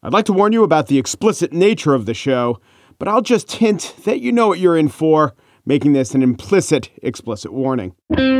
I'd like to warn you about the explicit nature of the show, but I'll just hint that you know what you're in for, making this an implicit, explicit warning.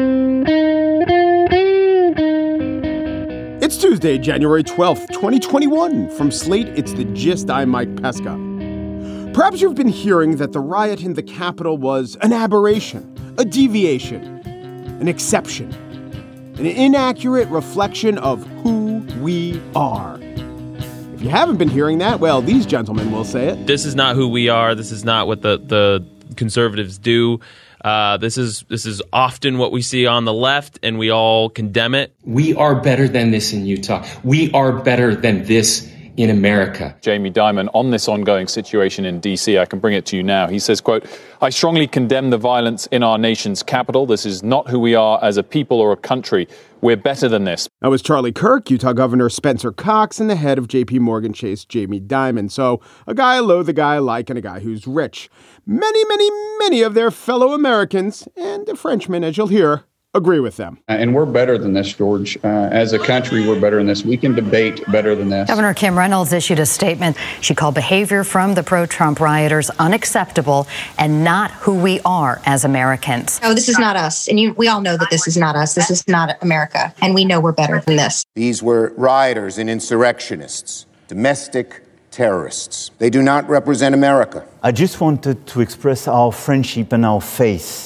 It's Tuesday, January 12th, 2021. From Slate, it's The Gist. I'm Mike Pesca. Perhaps you've been hearing that the riot in the Capitol was an aberration, a deviation, an exception, an inaccurate reflection of who we are. If you haven't been hearing that, well, these gentlemen will say it. This is not who we are. This is not what the conservatives do. This is often what we see on the left, and we all condemn it. We are better than this in Utah. We are better than this in America. Jamie Dimon on this ongoing situation in D.C. I can bring it to you now. He says, quote, "I strongly condemn the violence in our nation's capital. This is not who we are as a people or a country. We're better than this." That was Charlie Kirk, Utah Governor Spencer Cox, and the head of J.P. Morgan Chase, Jamie Dimon. So a guy I loathe, a guy I like, and a guy who's rich. Many of their fellow Americans, and the Frenchmen, as you'll hear, agree with them. And we're better than this, George. As a country, we're better than this. We can debate better than this. Governor Kim Reynolds issued a statement. She called behavior from the pro-Trump rioters unacceptable and not who we are as Americans. No, this is not us. And we all know that this is not us. This is not America. And we know we're better than this. These were rioters and insurrectionists, domestic terrorists. They do not represent America. I just wanted to express our friendship and our faith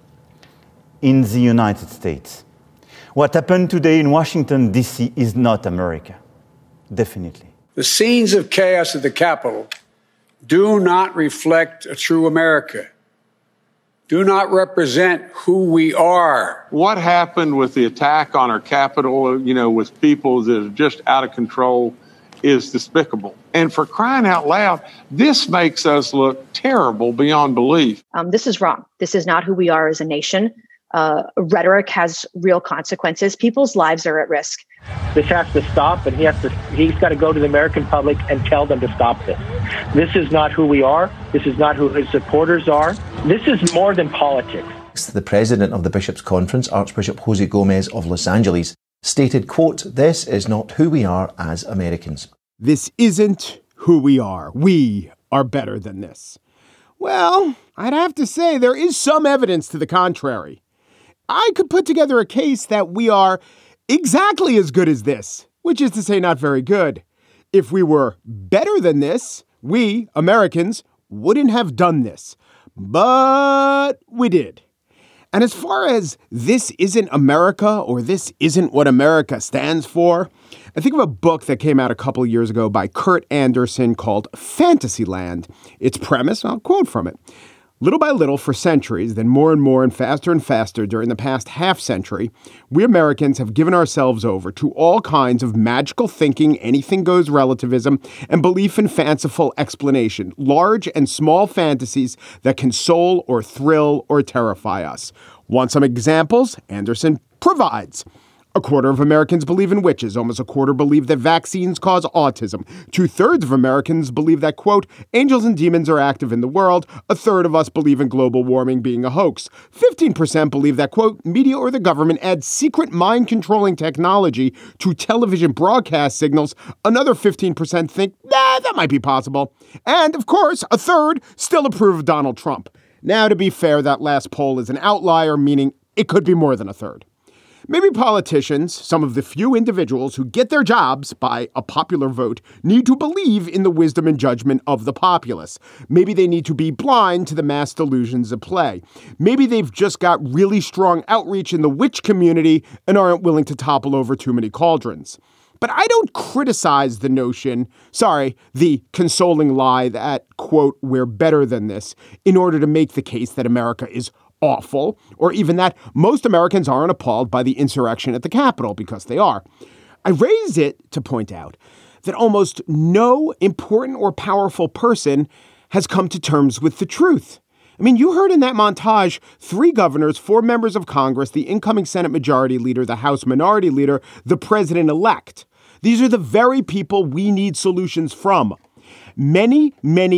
in the United States. What happened today in Washington, D.C. is not America. Definitely. The scenes of chaos at the Capitol do not reflect a true America, do not represent who we are. What happened with the attack on our Capitol, with people that are just out of control, is despicable. And for crying out loud, this makes us look terrible beyond belief. This is wrong. This is not who we are as a nation. Rhetoric has real consequences. People's lives are at risk. This has to stop, and he's got to go to the American public and tell them to stop this. This is not who we are. This is not who his supporters are. This is more than politics. The president of the Bishops' Conference, Archbishop Jose Gomez of Los Angeles, stated, quote, "This is not who we are as Americans." This isn't who we are. We are better than this. Well, I'd have to say there is some evidence to the contrary. I could put together a case that we are exactly as good as this, which is to say not very good. If we were better than this, we, Americans, wouldn't have done this. But we did. And as far as this isn't America or this isn't what America stands for, I think of a book that came out a couple of years ago by Kurt Anderson called Fantasyland. Its premise, I'll quote from it. Little by little for centuries, then more and faster during the past half century, we Americans have given ourselves over to all kinds of magical thinking, anything goes relativism, and belief in fanciful explanation, large and small fantasies that console or thrill or terrify us. Want some examples? Anderson provides. 1/4 of Americans believe in witches. Almost 1/4 believe that vaccines cause autism. 2/3 of Americans believe that, quote, angels and demons are active in the world. 1/3 of us believe in global warming being a hoax. 15% believe that, quote, media or the government adds secret mind-controlling technology to television broadcast signals. Another 15% think, that might be possible. And, of course, 1/3 still approve of Donald Trump. Now, to be fair, that last poll is an outlier, meaning it could be more than 1/3. Maybe politicians, some of the few individuals who get their jobs by a popular vote, need to believe in the wisdom and judgment of the populace. Maybe they need to be blind to the mass delusions at play. Maybe they've just got really strong outreach in the witch community and aren't willing to topple over too many cauldrons. But I don't criticize the notion, the consoling lie that, quote, we're better than this in order to make the case that America is awful, or even that most Americans aren't appalled by the insurrection at the Capitol, because they are. I raise it to point out that almost no important or powerful person has come to terms with the truth. I mean, you heard in that montage 3 governors, 4 members of Congress, the incoming Senate Majority Leader, the House Minority Leader, the President-elect. These are the very people we need solutions from. Many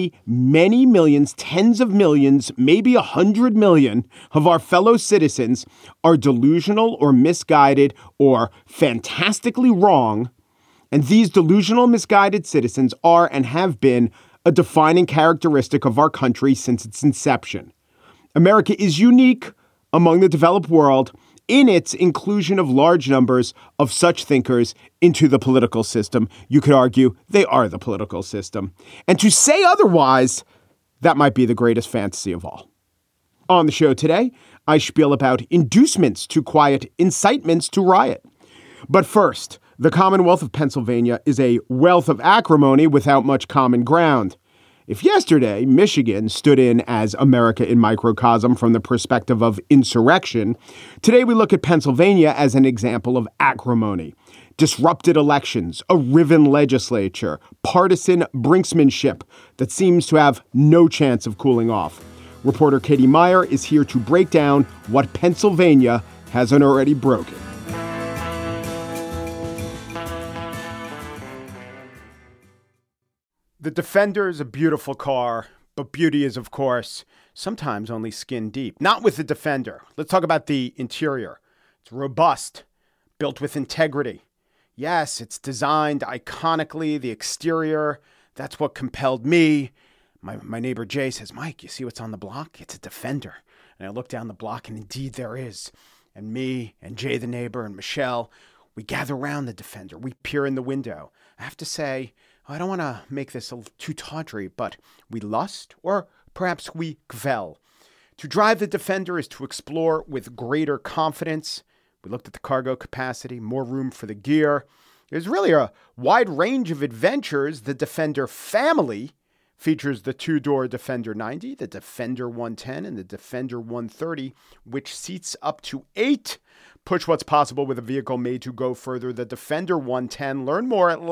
millions, tens of millions, maybe 100 million of our fellow citizens are delusional or misguided or fantastically wrong. And these delusional, misguided citizens are and have been a defining characteristic of our country since its inception. America is unique among the developed world in its inclusion of large numbers of such thinkers into the political system. You could argue they are the political system. And to say otherwise, that might be the greatest fantasy of all. On the show today, I spiel about inducements to quiet, incitements to riot. But first, the Commonwealth of Pennsylvania is a wealth of acrimony without much common ground. If yesterday Michigan stood in as America in microcosm from the perspective of insurrection, today we look at Pennsylvania as an example of acrimony. Disrupted elections, a riven legislature, partisan brinksmanship that seems to have no chance of cooling off. Reporter Katie Meyer is here to break down what Pennsylvania hasn't already broken. The Defender is a beautiful car, but beauty is, of course, sometimes only skin deep. Not with the Defender. Let's talk about the interior. It's robust, built with integrity. Yes, it's designed iconically. The exterior, that's what compelled me. My neighbor Jay says, Mike, you see what's on the block? It's a Defender. And I look down the block, and indeed there is. And me and Jay, the neighbor, and Michelle, we gather around the Defender. We peer in the window. I have to say, I don't want to make this too tawdry, but we lust, or perhaps we kvel. To drive the Defender is to explore with greater confidence. We looked at the cargo capacity, more room for the gear. There's really a wide range of adventures. The Defender family features the two-door Defender 90, the Defender 110, and the Defender 130, which seats up to 8. Push what's possible with a vehicle made to go further. The Defender 110. Learn more at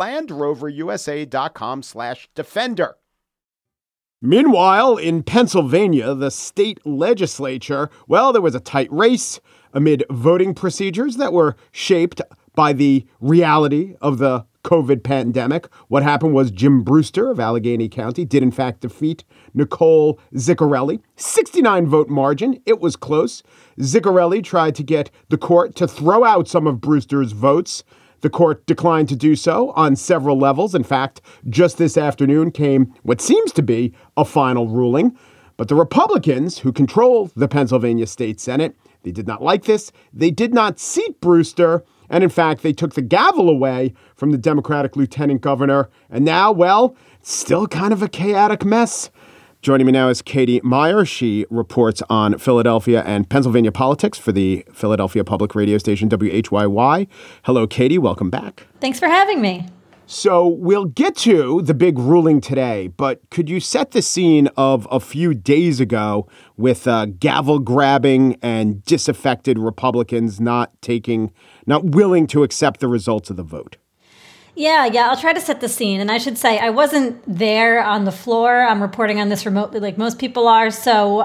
LandRoverUSA.com/Defender. Meanwhile, in Pennsylvania, the state legislature, well, there was a tight race amid voting procedures that were shaped by the reality of the COVID pandemic. What happened was Jim Brewster of Allegheny County did in fact defeat Nicole Ziccarelli. 69 vote margin. It was close. Ziccarelli tried to get the court to throw out some of Brewster's votes. The court declined to do so on several levels. In fact, just this afternoon came what seems to be a final ruling. But the Republicans who control the Pennsylvania State Senate, they did not like this. They did not seat Brewster. And in fact, they took the gavel away from the Democratic lieutenant governor. And now, well, it's still kind of a chaotic mess. Joining me now is Katie Meyer. She reports on Philadelphia and Pennsylvania politics for the Philadelphia public radio station WHYY. Hello, Katie. Welcome back. Thanks for having me. So we'll get to the big ruling today, but could you set the scene of a few days ago with gavel grabbing and disaffected Republicans not willing to accept the results of the vote? Yeah, I'll try to set the scene. And I should say, I wasn't there on the floor. I'm reporting on this remotely like most people are. So,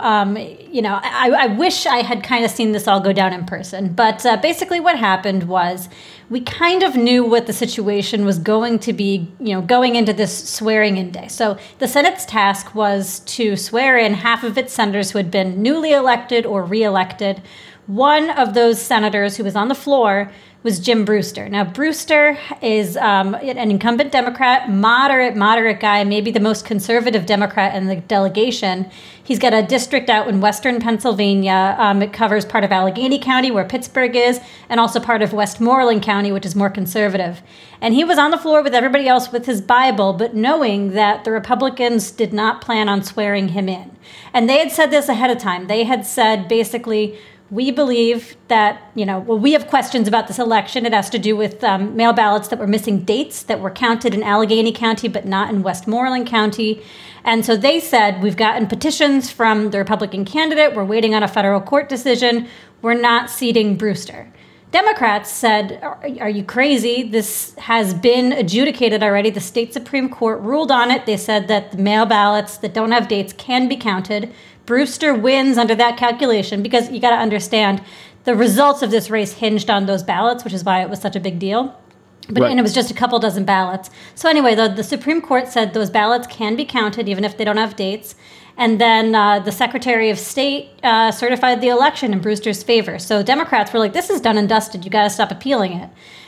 I wish I had kind of seen this all go down in person. But basically what happened was we kind of knew what the situation was going to be, going into this swearing-in day. So the Senate's task was to swear in half of its senators who had been newly elected or reelected. One of those senators who was on the floor was Jim Brewster. Now, Brewster is an incumbent Democrat, moderate guy, maybe the most conservative Democrat in the delegation. He's got a district out in western Pennsylvania. It covers part of Allegheny County, where Pittsburgh is, and also part of Westmoreland County, which is more conservative. And he was on the floor with everybody else with his Bible, but knowing that the Republicans did not plan on swearing him in. And they had said this ahead of time. They had said, basically, we believe that, we have questions about this election. It has to do with mail ballots that were missing dates that were counted in Allegheny County, but not in Westmoreland County. And so they said, we've gotten petitions from the Republican candidate. We're waiting on a federal court decision. We're not seating Brewster. Democrats said, are you crazy? This has been adjudicated already. The state Supreme Court ruled on it. They said that the mail ballots that don't have dates can be counted. Brewster wins under that calculation because you got to understand the results of this race hinged on those ballots, which is why it was such a big deal. But right. And it was just a couple dozen ballots. So anyway, the Supreme Court said those ballots can be counted even if they don't have dates. And then the Secretary of State certified the election in Brewster's favor. So Democrats were like, this is done and dusted. You got to stop appealing it.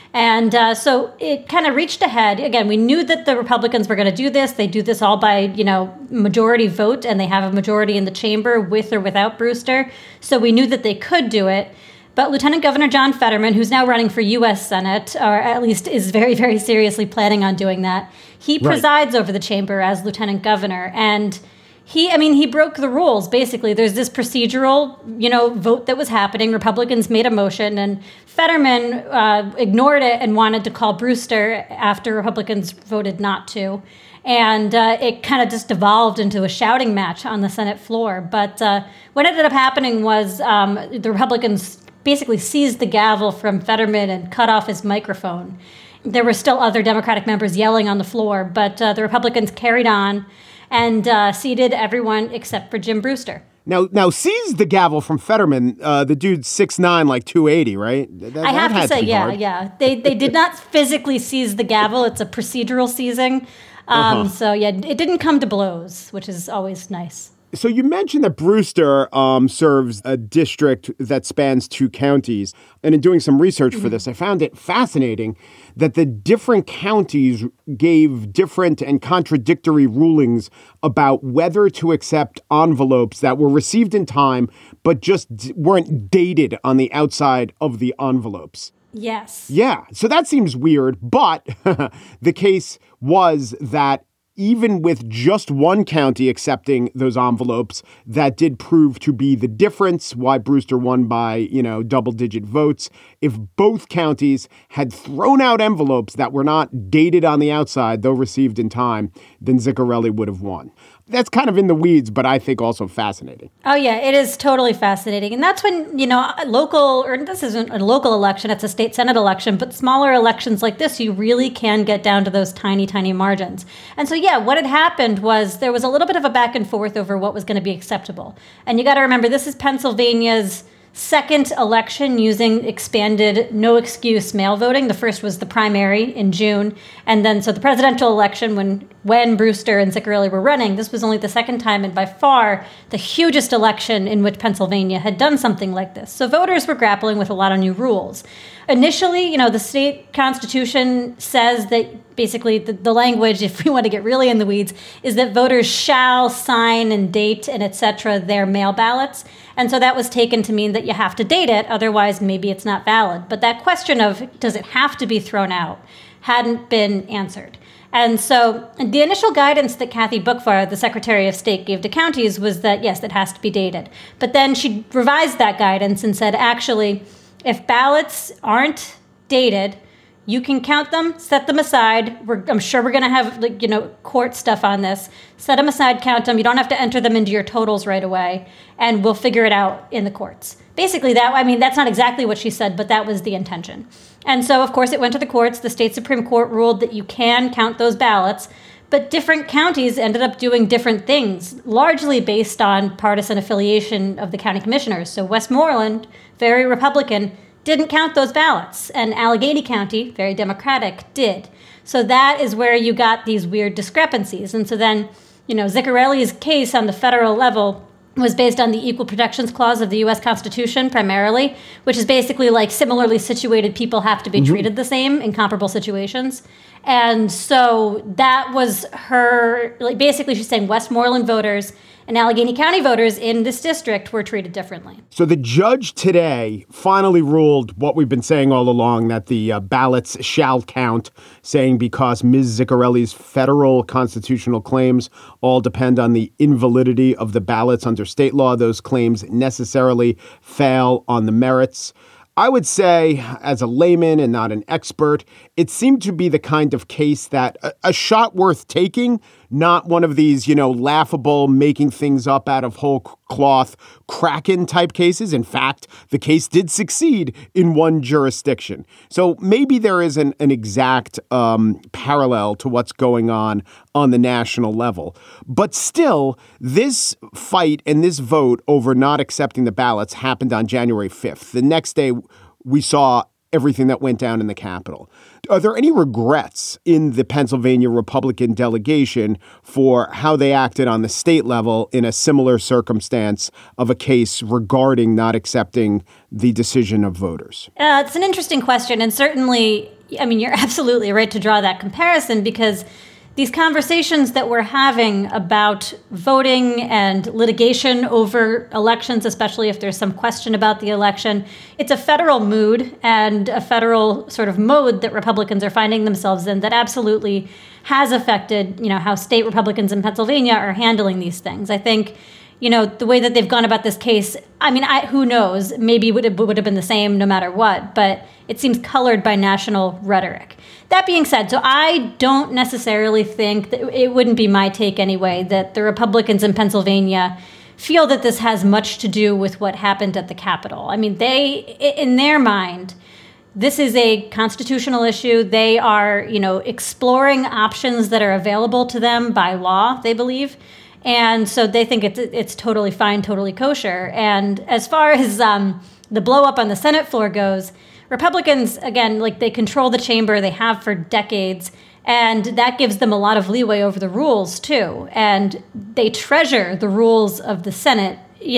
And so it kind of reached ahead. Again, we knew that the Republicans were going to do this. They do this all by, majority vote, and they have a majority in the chamber with or without Brewster. So we knew that they could do it. But Lieutenant Governor John Fetterman, who's now running for U.S. Senate, or at least is very, very seriously planning on doing that, he presides over the chamber as lieutenant governor. And he broke the rules, basically. There's this procedural, vote that was happening. Republicans made a motion, and Fetterman ignored it and wanted to call Brewster after Republicans voted not to. And it kind of just devolved into a shouting match on the Senate floor. But what ended up happening was the Republicans basically seized the gavel from Fetterman and cut off his microphone. There were still other Democratic members yelling on the floor, but the Republicans carried on and seated everyone except for Jim Brewster. Now seized the gavel from Fetterman. The dude's 6'9", like 280, right? I have to say, yeah. They did not physically seize the gavel. It's a procedural seizing. So, it didn't come to blows, which is always nice. So you mentioned that Brewster serves a district that spans 2 counties. And in doing some research for this, I found it fascinating that the different counties gave different and contradictory rulings about whether to accept envelopes that were received in time, but just weren't dated on the outside of the envelopes. Yes. Yeah. So that seems weird. But the case was that even with just one county accepting those envelopes, that did prove to be the difference, why Brewster won by, double-digit votes. If both counties had thrown out envelopes that were not dated on the outside, though received in time, then Ziccarelli would have won. That's kind of in the weeds, but I think also fascinating. Oh, yeah, it is totally fascinating. And that's when, this isn't a local election, it's a state Senate election, but smaller elections like this, you really can get down to those tiny, tiny margins. And so, what had happened was there was a little bit of a back and forth over what was going to be acceptable. And you got to remember, this is Pennsylvania's second election using expanded no excuse mail voting. The first was the primary in June. And then so the presidential election when Brewster and Ziccarelli were running, this was only the second time and by far the hugest election in which Pennsylvania had done something like this. So voters were grappling with a lot of new rules. Initially, the state constitution says that basically the language, if we want to get really in the weeds, is that voters shall sign and date and et cetera their mail ballots. And so that was taken to mean that you have to date it, otherwise maybe it's not valid. But that question of does it have to be thrown out hadn't been answered. And so the initial guidance that Kathy Boockvar, the Secretary of State, gave to counties was that, yes, it has to be dated. But then she revised that guidance and said, actually, if ballots aren't dated, you can count them, set them aside. I'm sure we're going to have, court stuff on this. Set them aside, count them. You don't have to enter them into your totals right away, and we'll figure it out in the courts. Basically, that's not exactly what she said, but that was the intention. And so, of course, it went to the courts. The state Supreme Court ruled that you can count those ballots, but different counties ended up doing different things, largely based on partisan affiliation of the county commissioners. So Westmoreland, very Republican, didn't count those ballots, and Allegheny County, very Democratic, did. So that is where you got these weird discrepancies. And so then, Ziccarelli's case on the federal level was based on the Equal Protections Clause of the U.S. Constitution primarily, which is basically like similarly situated people have to be treated the same in comparable situations. And so that was her, basically she's saying Westmoreland voters and Allegheny County voters in this district were treated differently. So the judge today finally ruled what we've been saying all along, that the ballots shall count, saying because Ms. Ziccarelli's federal constitutional claims all depend on the invalidity of the ballots under state law, those claims necessarily fail on the merits. I would say, as a layman and not an expert, it seemed to be the kind of case that a shot worth taking, not one of these, laughable, making things up out of whole cloth, Kraken type cases. In fact, the case did succeed in one jurisdiction. So maybe there is an exact parallel to what's going on the national level. But still, this fight and this vote over not accepting the ballots happened on January 5th. The next day, we saw everything that went down in the Capitol. Are there any regrets in the Pennsylvania Republican delegation for how they acted on the state level in a similar circumstance of a case regarding not accepting the decision of voters? It's an interesting question. And certainly, I mean, you're absolutely right to draw that comparison, because these conversations that we're having about voting and litigation over elections, especially if there's some question about the election, it's a federal mood and a federal sort of mode that Republicans are finding themselves in that absolutely has affected, how state Republicans in Pennsylvania are handling these things. I think, the way that they've gone about this case, I mean, who knows? Maybe it would have been the same no matter what, but it seems colored by national rhetoric. That being said, so I don't necessarily think that it wouldn't be my take anyway, that the Republicans in Pennsylvania feel that this has much to do with what happened at the Capitol. I mean, in their mind, this is a constitutional issue. They are, exploring options that are available to them by law, they believe. And so they think it's totally fine, totally kosher. And as far as the blow up on the Senate floor goes, Republicans, again, they control the chamber. They have for decades. And that gives them a lot of leeway over the rules, too. And they treasure the rules of the Senate,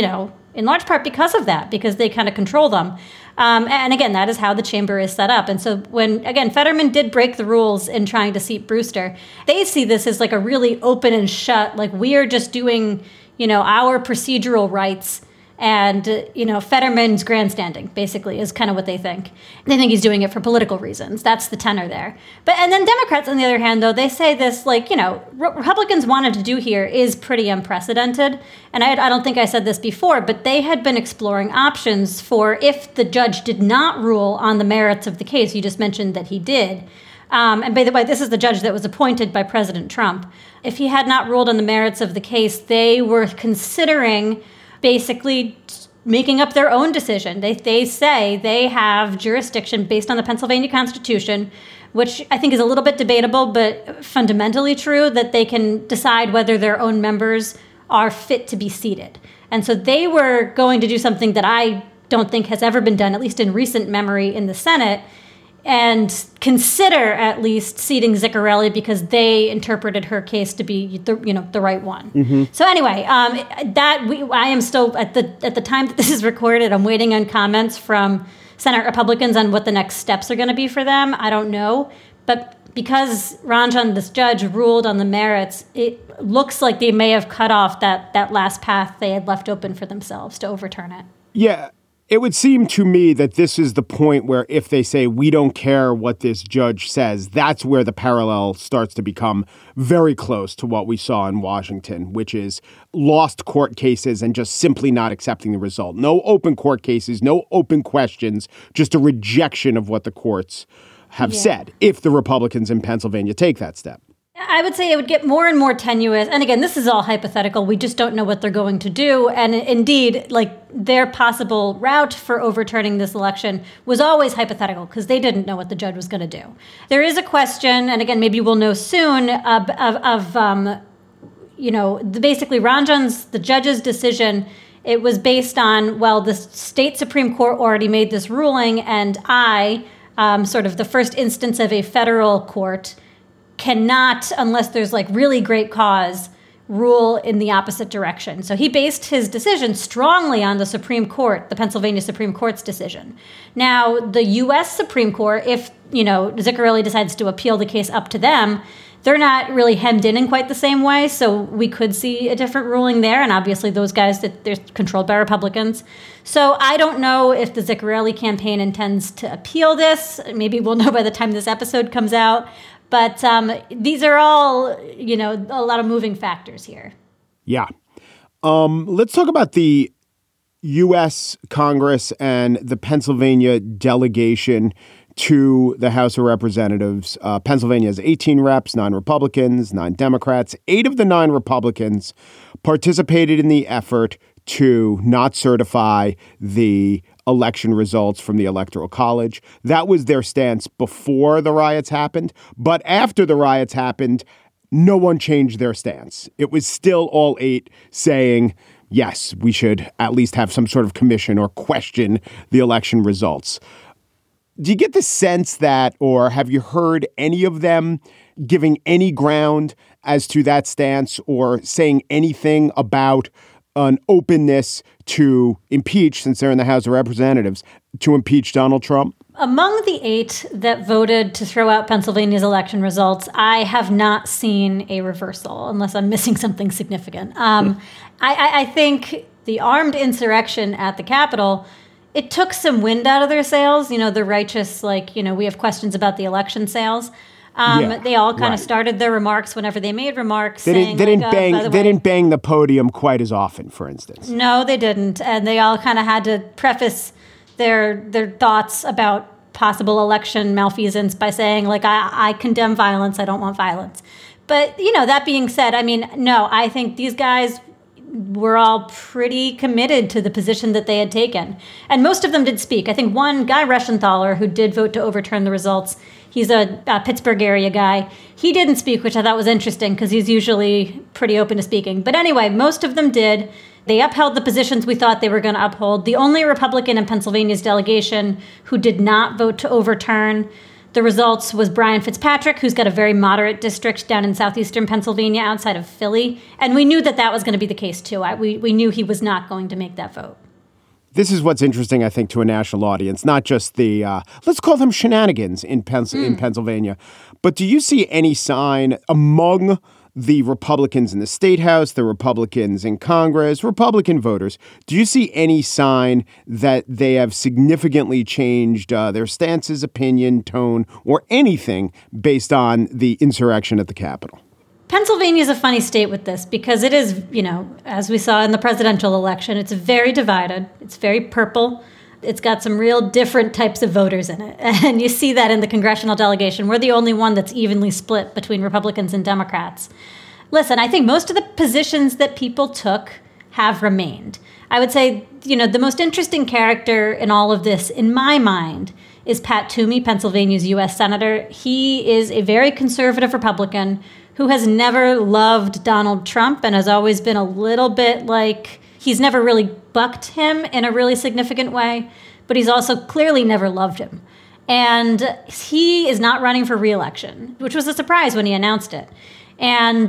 in large part because of that, because they kind of control them. And again, that is how the chamber is set up. And so when, again, Fetterman did break the rules in trying to seat Brewster, they see this as a really open and shut, we are just doing, our procedural rights. And, Fetterman's grandstanding, basically, is kind of what they think. They think he's doing it for political reasons. That's the tenor there. And then Democrats, on the other hand, though, they say this, what Republicans wanted to do here is pretty unprecedented. And I don't think I said this before, but they had been exploring options for if the judge did not rule on the merits of the case. You just mentioned that he did. And by the way, this is the judge that was appointed by President Trump. If he had not ruled on the merits of the case, they were considering basically making up their own decision. They say they have jurisdiction based on the Pennsylvania Constitution, which I think is a little bit debatable, but fundamentally true, that they can decide whether their own members are fit to be seated. And so they were going to do something that I don't think has ever been done, at least in recent memory in the Senate, and consider at least seating Ziccarelli because they interpreted her case to be the right one. Mm-hmm. So anyway, I am still at the time that this is recorded, I'm waiting on comments from Senate Republicans on what the next steps are going to be for them. I don't know, but because Ranjan, this judge, ruled on the merits, it looks like they may have cut off that last path they had left open for themselves to overturn it. Yeah. It would seem to me that this is the point where if they say, we don't care what this judge says, that's where the parallel starts to become very close to what we saw in Washington, which is lost court cases and just simply not accepting the result. No open court cases, no open questions, just a rejection of what the courts have said, if the Republicans in Pennsylvania take that step. I would say it would get more and more tenuous. And again, this is all hypothetical. We just don't know what they're going to do. And indeed, their possible route for overturning this election was always hypothetical because they didn't know what the judge was going to do. There is a question, and again, maybe we'll know soon, basically the judge's decision. It was based on, the state Supreme Court already made this ruling, and sort of the first instance of a federal court, cannot, unless there's really great cause, rule in the opposite direction. So he based his decision strongly on the Supreme Court, the Pennsylvania Supreme Court's decision. Now, the U.S. Supreme Court, if, Ziccarelli decides to appeal the case up to them, they're not really hemmed in quite the same way. So we could see a different ruling there. And obviously those guys, they're controlled by Republicans. So I don't know if the Ziccarelli campaign intends to appeal this. Maybe we'll know by the time this episode comes out. But these are all, a lot of moving factors here. Yeah. Let's talk about the U.S. Congress and the Pennsylvania delegation to the House of Representatives. Pennsylvania has 18 reps, 9 Republicans, 9 Democrats. 8 of the 9 Republicans participated in the effort to not certify the election results from the Electoral College. That was their stance before the riots happened. But after the riots happened, no one changed their stance. It was still all 8 saying, yes, we should at least have some sort of commission or question the election results. Do you get the sense that, or have you heard any of them giving any ground as to that stance or saying anything about an openness to impeach, since they're in the House of Representatives, to impeach Donald Trump? Among the 8 that voted to throw out Pennsylvania's election results, I have not seen a reversal, unless I'm missing something significant. I think the armed insurrection at the Capitol, it took some wind out of their sails. You know, the righteous, we have questions about the election sales. They all kind of started their remarks whenever they made remarks. They didn't bang the podium quite as often, for instance. No, they didn't. And they all kind of had to preface their thoughts about possible election malfeasance by saying, I condemn violence, I don't want violence. But, that being said, I think these guys were all pretty committed to the position that they had taken. And most of them did speak. I think one, Guy Reschenthaler, who did vote to overturn the results, he's a Pittsburgh area guy. He didn't speak, which I thought was interesting because he's usually pretty open to speaking. But anyway, most of them did. They upheld the positions we thought they were going to uphold. The only Republican in Pennsylvania's delegation who did not vote to overturn the results was Brian Fitzpatrick, who's got a very moderate district down in southeastern Pennsylvania outside of Philly. And we knew that was going to be the case, too. We knew he was not going to make that vote. This is what's interesting, I think, to a national audience, not just the, let's call them shenanigans in Pennsylvania. But do you see any sign among the Republicans in the State House, the Republicans in Congress, Republican voters, do you see any sign that they have significantly changed their stances, opinion, tone, or anything based on the insurrection at the Capitol? Pennsylvania is a funny state with this because it is, as we saw in the presidential election, it's very divided. It's very purple. It's got some real different types of voters in it. And you see that in the congressional delegation. We're the only one that's evenly split between Republicans and Democrats. Listen, I think most of the positions that people took have remained. I would say, the most interesting character in all of this, in my mind, is Pat Toomey, Pennsylvania's U.S. Senator. He is a very conservative Republican who has never loved Donald Trump and has always been a little bit he's never really bucked him in a really significant way, but he's also clearly never loved him. And he is not running for re-election, which was a surprise when he announced it. And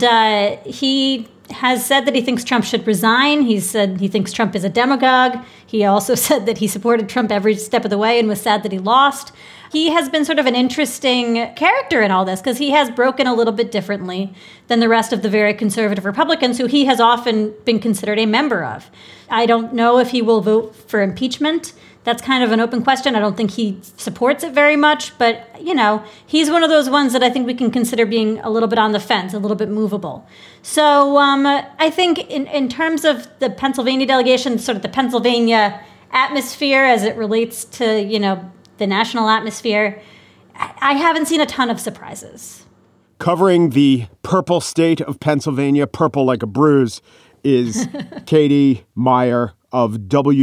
he has said that he thinks Trump should resign. He said he thinks Trump is a demagogue. He also said that he supported Trump every step of the way and was sad that he lost. He has been sort of an interesting character in all this because he has broken a little bit differently than the rest of the very conservative Republicans who he has often been considered a member of. I don't know if he will vote for impeachment. That's kind of an open question. I don't think he supports it very much, but, he's one of those ones that I think we can consider being a little bit on the fence, a little bit movable. So I think in terms of the Pennsylvania delegation, sort of the Pennsylvania atmosphere as it relates to, the national atmosphere, I haven't seen a ton of surprises. Covering the purple state of Pennsylvania, purple like a bruise, is Katie Meyer of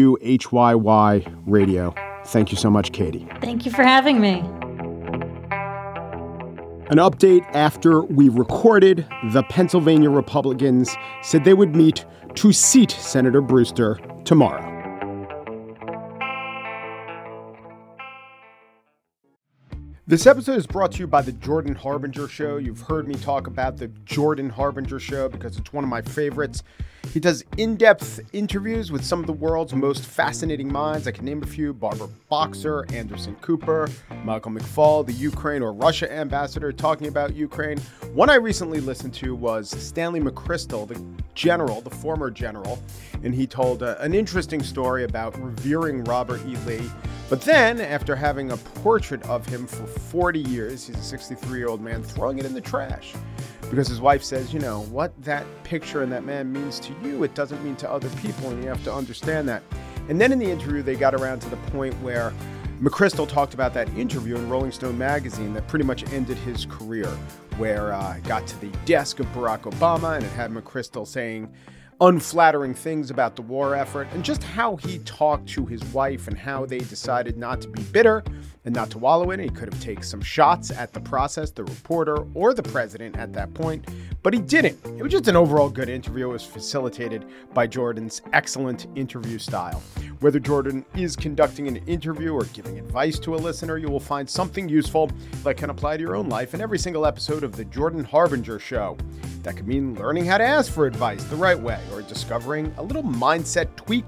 WHYY Radio. Thank you so much, Katie. Thank you for having me. An update after we recorded, the Pennsylvania Republicans said they would meet to seat Senator Brewster tomorrow. This episode is brought to you by the Jordan Harbinger Show. You've heard me talk about the Jordan Harbinger Show because it's one of my favorites. He does in-depth interviews with some of the world's most fascinating minds. I can name a few: Barbara Boxer, Anderson Cooper, Michael McFaul, the Ukraine or Russia ambassador talking about Ukraine. One I recently listened to was Stanley McChrystal, the general, the former general, and he told an interesting story about revering Robert E. Lee. But then, after having a portrait of him for 40 years, he's a 63-year-old man, throwing it in the trash. Because his wife says, what that picture and that man means to you, it doesn't mean to other people, and you have to understand that. And then in the interview, they got around to the point where McChrystal talked about that interview in Rolling Stone magazine that pretty much ended his career, where it got to the desk of Barack Obama, and it had McChrystal saying unflattering things about the war effort, and just how he talked to his wife and how they decided not to be bitter and not to wallow in it. He could have taken some shots at the process, the reporter, or the president at that point, but he didn't. It was just an overall good interview. It was facilitated by Jordan's excellent interview style. Whether Jordan is conducting an interview or giving advice to a listener, you will find something useful that can apply to your own life in every single episode of the Jordan Harbinger Show. That could mean learning how to ask for advice the right way, or discovering a little mindset tweak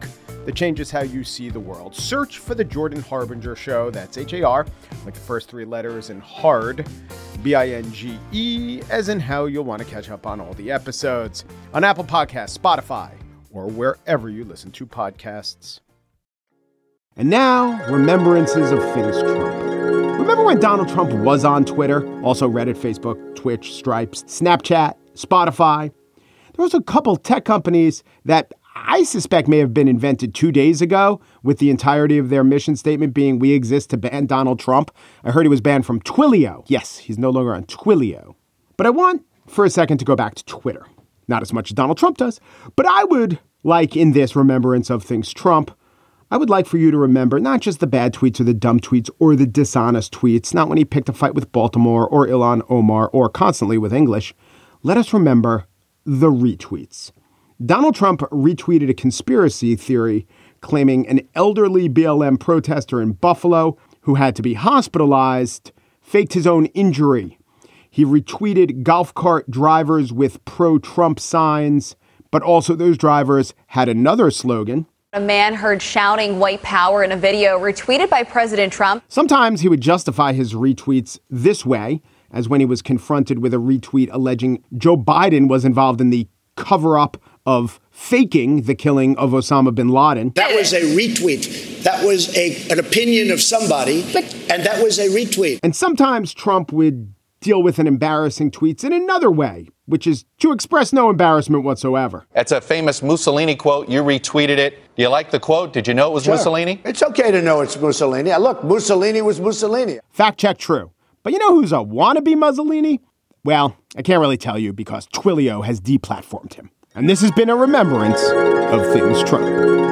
that changes how you see the world. Search for The Jordan Harbinger Show. That's H-A-R, like the first three letters, and hard, B-I-N-G-E, as in how you'll want to catch up on all the episodes on Apple Podcasts, Spotify, or wherever you listen to podcasts. And now, remembrances of things Trump. Remember when Donald Trump was on Twitter? Also Reddit, Facebook, Twitch, Stripes, Snapchat, Spotify. There was a couple tech companies that I suspect may have been invented 2 days ago, with the entirety of their mission statement being, "We exist to ban Donald Trump." I heard he was banned from Twilio. Yes, he's no longer on Twilio. But I want, for a second, to go back to Twitter. Not as much as Donald Trump does, but I would like, in this remembrance of things Trump, I would like for you to remember not just the bad tweets or the dumb tweets or the dishonest tweets, not when he picked a fight with Baltimore or Ilhan Omar or constantly with English. Let us remember the retweets. Donald Trump retweeted a conspiracy theory claiming an elderly BLM protester in Buffalo who had to be hospitalized faked his own injury. He retweeted golf cart drivers with pro-Trump signs, but also those drivers had another slogan. A man heard shouting white power in a video retweeted by President Trump. Sometimes he would justify his retweets this way, as when he was confronted with a retweet alleging Joe Biden was involved in the cover-up of faking the killing of Osama bin Laden. That was a retweet. That was an opinion of somebody, and that was a retweet. And sometimes Trump would deal with an embarrassing tweets in another way, which is to express no embarrassment whatsoever. That's a famous Mussolini quote. You retweeted it. Do you like the quote? Did you know it was Mussolini? It's okay to know it's Mussolini. Look, Mussolini was Mussolini. Fact check, true. But you know who's a wannabe Mussolini? Well, I can't really tell you because Twilio has deplatformed him. And this has been a remembrance of things Trump.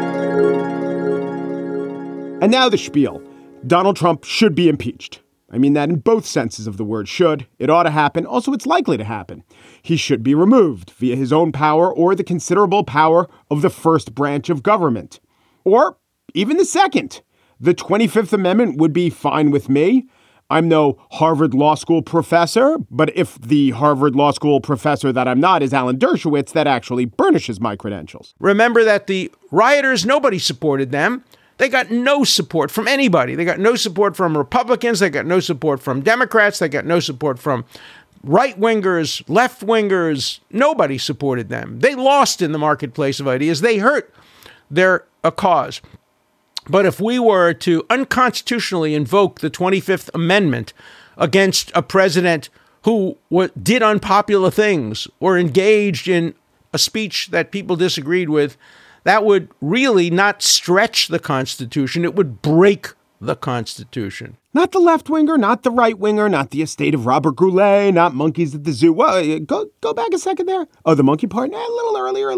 And now the spiel. Donald Trump should be impeached. I mean that in both senses of the word should. It ought to happen. Also, it's likely to happen. He should be removed via his own power or the considerable power of the first branch of government. Or even the second. The 25th Amendment would be fine with me. I'm no Harvard Law School professor, but if the Harvard Law School professor that I'm not is Alan Dershowitz, that actually burnishes my credentials. Remember that the rioters, nobody supported them. They got no support from anybody. They got no support from Republicans. They got no support from Democrats. They got no support from right-wingers, left-wingers. Nobody supported them. They lost in the marketplace of ideas. They hurt their cause. But if we were to unconstitutionally invoke the 25th Amendment against a president who did unpopular things or engaged in a speech that people disagreed with, that would really not stretch the Constitution. It would break the Constitution. Not the left-winger, not the right-winger, not the estate of Robert Goulet, not monkeys at the zoo. Well, go back a second there. Oh, the monkey part? A little earlier,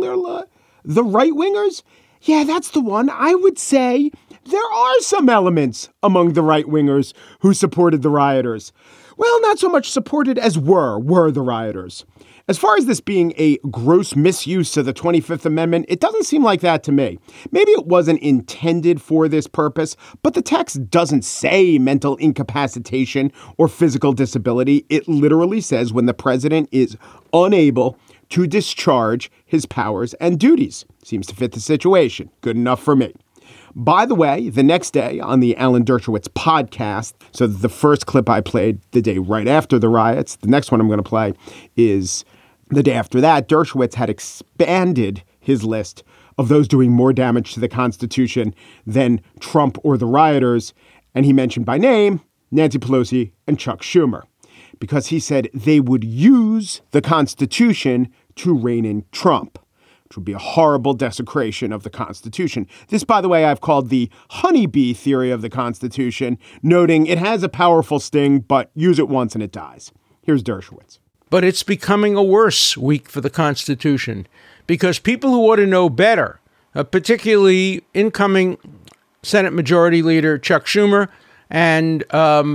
the right-wingers? Yeah, that's the one. I would say there are some elements among the right-wingers who supported the rioters. Well, not so much supported as were the rioters. As far as this being a gross misuse of the 25th Amendment, it doesn't seem like that to me. Maybe it wasn't intended for this purpose, but the text doesn't say mental incapacitation or physical disability. It literally says when the president is unable to discharge his powers and duties. Seems to fit the situation. Good enough for me. By the way, the next day on the Alan Dershowitz podcast, so the first clip I played the day right after the riots, the next one I'm going to play is the day after that. Dershowitz had expanded his list of those doing more damage to the Constitution than Trump or the rioters. And he mentioned by name Nancy Pelosi and Chuck Schumer, because he said they would use the Constitution to rein in Trump, which would be a horrible desecration of the Constitution. This, by the way, I've called the honeybee theory of the Constitution, noting it has a powerful sting, but use it once and it dies. Here's Dershowitz. But it's becoming a worse week for the Constitution because people who ought to know better, particularly incoming Senate Majority Leader Chuck Schumer and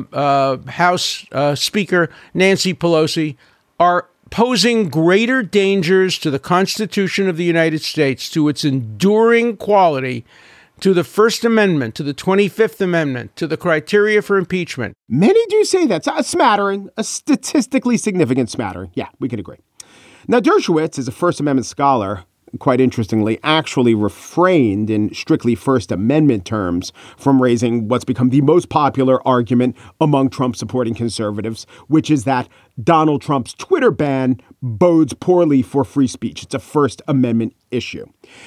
House Speaker Nancy Pelosi, are posing greater dangers to the Constitution of the United States, to its enduring quality, to the First Amendment, to the 25th Amendment, to the criteria for impeachment. Many do say that's a smattering, a statistically significant smattering. Yeah, we can agree. Now, Dershowitz is a First Amendment scholar, quite interestingly, actually refrained in strictly First Amendment terms from raising what's become the most popular argument among Trump-supporting conservatives, which is that Donald Trump's Twitter ban bodes poorly for free speech. It's a First Amendment issue.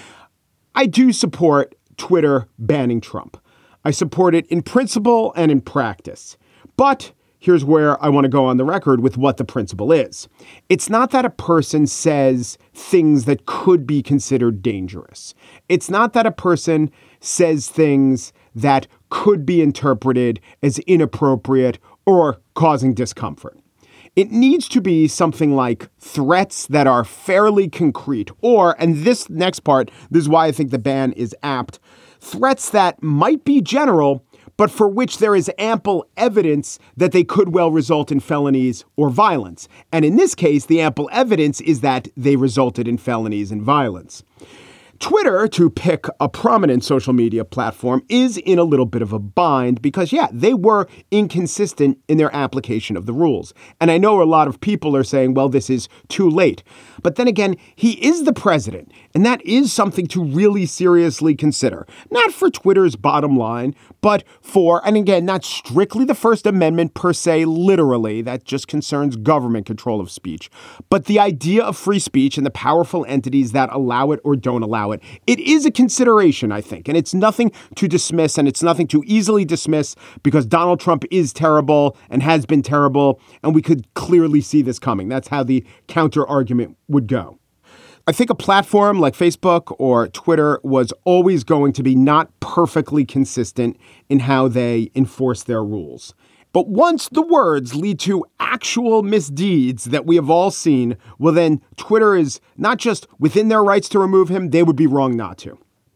I do support Twitter banning Trump. I support it in principle and in practice. But here's where I want to go on the record with what the principle is. It's not that a person says things that could be considered dangerous. It's not that a person says things that could be interpreted as inappropriate or causing discomfort. It needs to be something like threats that are fairly concrete, or, and this next part, this is why I think the ban is apt, threats that might be general, but for which there is ample evidence that they could well result in felonies or violence. And in this case, the ample evidence is that they resulted in felonies and violence. Twitter, to pick a prominent social media platform, is in a little bit of a bind because, they were inconsistent in their application of the rules. And I know a lot of people are saying, well, this is too late. But then again, he is the president, and that is something to really seriously consider. Not for Twitter's bottom line, but for, and again, not strictly the First Amendment per se, literally, that just concerns government control of speech, but the idea of free speech and the powerful entities that allow it or don't allow it. It is a consideration, I think, and it's nothing to dismiss, and it's nothing to easily dismiss because Donald Trump is terrible and has been terrible, and we could clearly see this coming. That's how the counter argument would go. I think a platform like Facebook or Twitter was always going to be not perfectly consistent in how they enforce their rules. But once the words lead to actual misdeeds that we have all seen, well, then Twitter is not just within their rights to remove him, they would be wrong not to.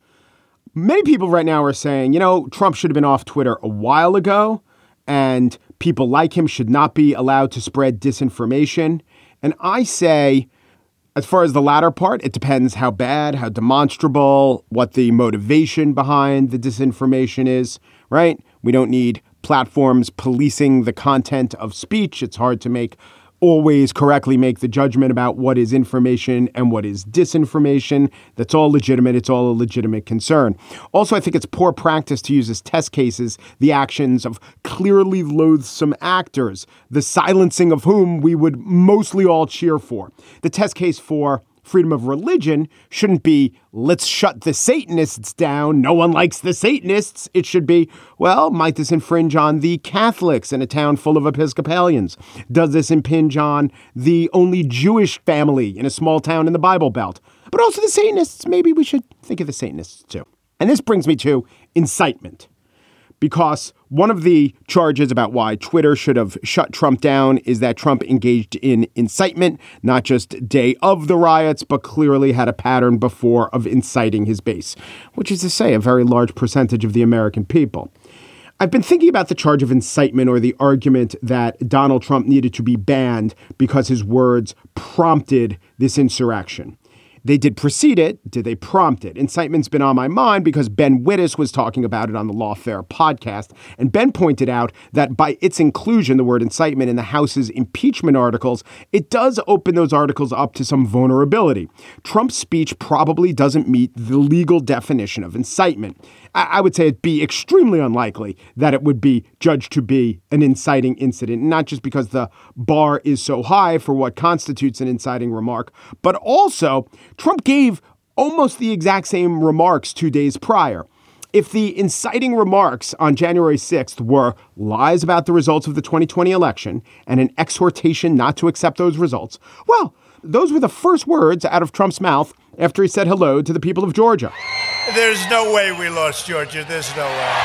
Many people right now are saying, Trump should have been off Twitter a while ago, and people like him should not be allowed to spread disinformation. And I say, as far as the latter part, it depends how bad, how demonstrable, what the motivation behind the disinformation is, right? We don't need platforms policing the content of speech. It's hard to always correctly make the judgment about what is information and what is disinformation. That's all legitimate. It's all a legitimate concern. Also, I think it's poor practice to use as test cases the actions of clearly loathsome actors, the silencing of whom we would mostly all cheer for. The test case for freedom of religion shouldn't be, let's shut the Satanists down. No one likes the Satanists. It should be, well, might this infringe on the Catholics in a town full of Episcopalians? Does this impinge on the only Jewish family in a small town in the Bible Belt? But also the Satanists. Maybe we should think of the Satanists too. And this brings me to incitement. Because one of the charges about why Twitter should have shut Trump down is that Trump engaged in incitement, not just day of the riots, but clearly had a pattern before of inciting his base, which is to say a very large percentage of the American people. I've been thinking about the charge of incitement or the argument that Donald Trump needed to be banned because his words prompted this insurrection. They did precede it. Did they prompt it? Incitement's been on my mind because Ben Wittes was talking about it on the Lawfare podcast. And Ben pointed out that by its inclusion, the word incitement in the House's impeachment articles, it does open those articles up to some vulnerability. Trump's speech probably doesn't meet the legal definition of incitement. I would say it'd be extremely unlikely that it would be judged to be an inciting incident, not just because the bar is so high for what constitutes an inciting remark, but also Trump gave almost the exact same remarks 2 days prior. If the inciting remarks on January 6th were lies about the results of the 2020 election and an exhortation not to accept those results, well, those were the first words out of Trump's mouth after he said hello to the people of Georgia. There's no way we lost Georgia. There's no way.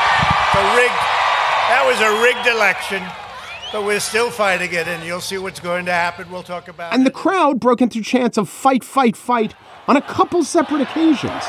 That was a rigged election, but we're still fighting it, and you'll see what's going to happen. We'll talk about it. And the crowd broke into chants of fight, fight, fight on a couple separate occasions.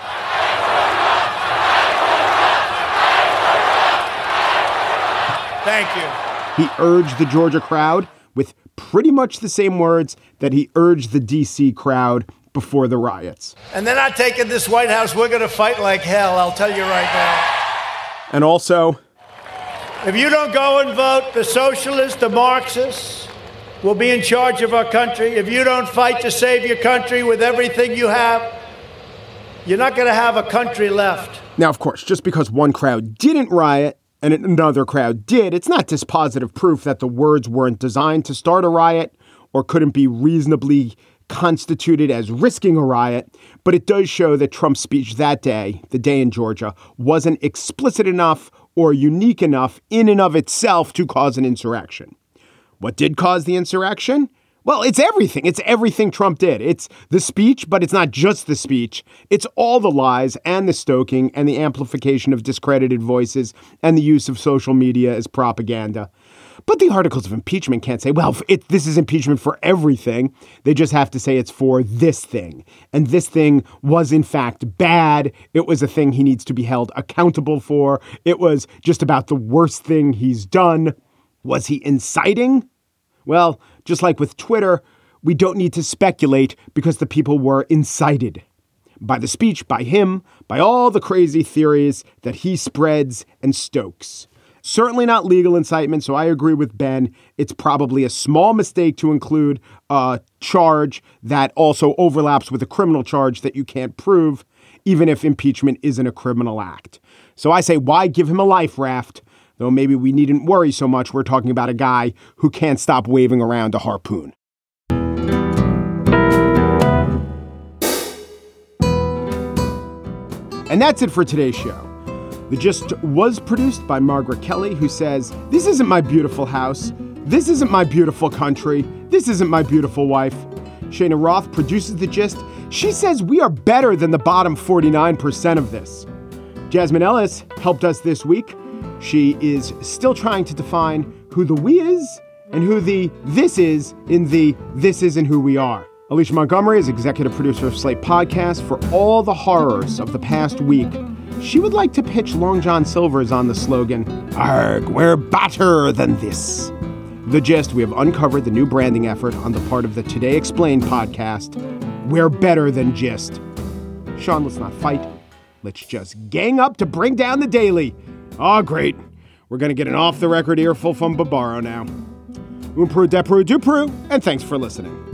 Thank you. He urged the Georgia crowd with pretty much the same words that he urged the D.C. crowd before the riots. And they're not taking this White House. We're going to fight like hell, I'll tell you right now. And also, if you don't go and vote, the socialists, the Marxists, will be in charge of our country. If you don't fight to save your country with everything you have, you're not going to have a country left. Now, of course, just because one crowd didn't riot and another crowd did, it's not dispositive proof that the words weren't designed to start a riot or couldn't be reasonably constituted as risking a riot. But it does show that Trump's speech that day, the day in Georgia, wasn't explicit enough or unique enough in and of itself to cause an insurrection. What did cause the insurrection? Well, it's everything. It's everything Trump did. It's the speech, but it's not just the speech. It's all the lies and the stoking and the amplification of discredited voices and the use of social media as propaganda. But the articles of impeachment can't say, well, this is impeachment for everything. They just have to say it's for this thing. And this thing was, in fact, bad. It was a thing he needs to be held accountable for. It was just about the worst thing he's done. Was he inciting? Well, just like with Twitter, we don't need to speculate because the people were incited by the speech, by him, by all the crazy theories that he spreads and stokes. Certainly not legal incitement, so I agree with Ben. It's probably a small mistake to include a charge that also overlaps with a criminal charge that you can't prove, even if impeachment isn't a criminal act. So I say, why give him a life raft? Though maybe we needn't worry so much. We're talking about a guy who can't stop waving around a harpoon. And that's it for today's show. The Gist was produced by Margaret Kelly, who says, "This isn't my beautiful house. This isn't my beautiful country. This isn't my beautiful wife." Shayna Roth produces The Gist. She says we are better than the bottom 49% of this. Jasmine Ellis helped us this week. She is still trying to define who the we is and who the this is in the this isn't who we are. Alicia Montgomery is executive producer of Slate Podcast. For all the horrors of the past week, she would like to pitch Long John Silver's on the slogan, "Arg, we're better than this." The Gist, we have uncovered the new branding effort on the part of the Today Explained podcast. We're better than Gist. Sean, let's not fight. Let's just gang up to bring down the Daily. Oh, great. We're going to get an off-the-record earful from Barbaro now. Umpru, depru, dupru, and thanks for listening.